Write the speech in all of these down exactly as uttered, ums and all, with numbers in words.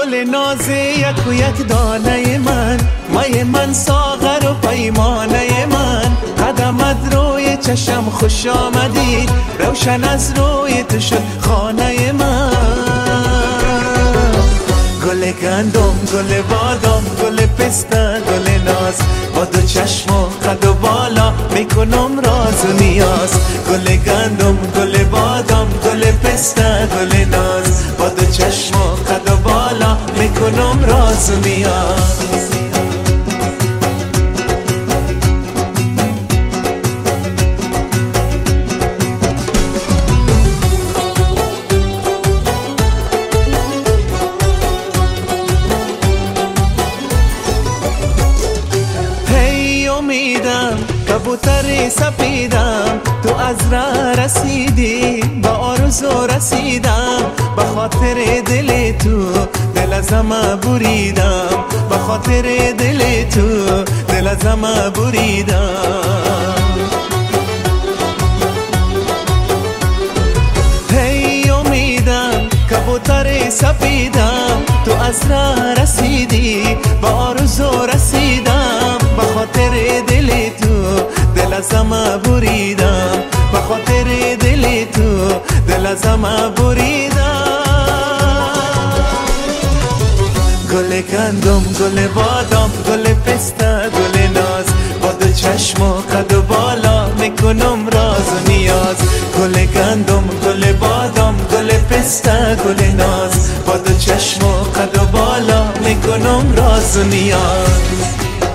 گل نازه یک و یک دانه من، مای من ساغر و پیمانه من، قدمت روی چشم خوش آمدی، روشن از روی تو شد خانه من. گل گندم، گل بادام، گل پسته، گل ناز، با دو چشم و قد و بالا میکنم راز و نیاز. گل گندم، گل بادام، گل پسته، گل ناز، با دو چشم و قد و بالا میکنم راز و نیاز. کبوتر سپیدم، تو از راه رسیدی، با آرزو رسیدم، به خاطر دل تو دل ازم بریدم، به خاطر دل تو دل ازم بریدم. هی امیدم کبوتر سپیدم، تو از راه رسیدی، با آرزو رسیدم، به خاطر دل تو دل ازم بریدم، به خاطر دل تو دل ازم بریدم. گل گندم، گل بادام، گل پسته، گل ناز، با دو چشم و قد و بالا میکنم راز و نیاز. گل گندم، گل بادام، گل پسته، گل ناز، با دو چشم و قد و بالا میکنم راز و نیاز.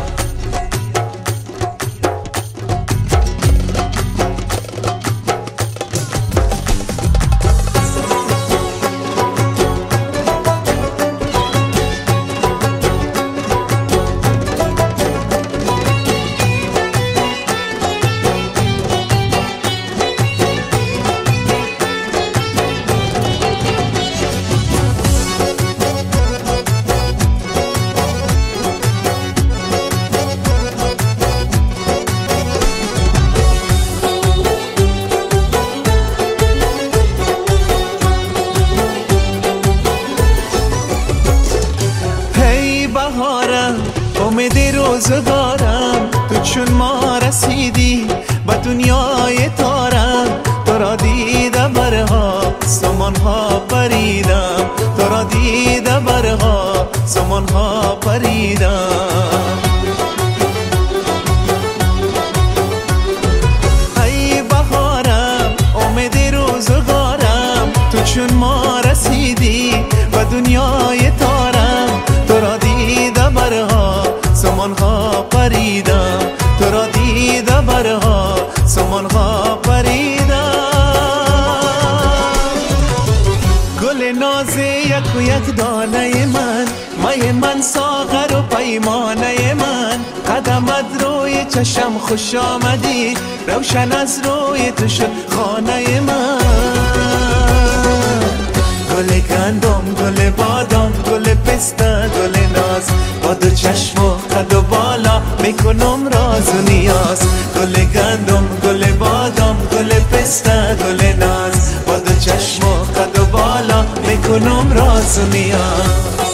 امید روزگارم، تو چون ما رسیدی به دنیای تارم، تو را دیده برها سمانها پریدم، تو را دیده برها سمانها پریدم. ای بهارم، امید روزگارم، تو چون ما رسیدی به دنیای تارم، تو را دیده برها سمانها پریدم، تو را دیده برها سمانها پریدم. گل نازه یک و یک دانه من، مای من ساغر و پیمانه من، قدمت روی چشم خوش آمدی، روشن از روی تو شد خانه من. گل گندم، گل بادام، گل پسته، گل ناز، با دو چشم و قد و بالا میکنم راز و نیاز. گل گندم، گل بادام، گل پسته، گل ناز، با دو چشم و قد و بالا میکنم راز و نیاز.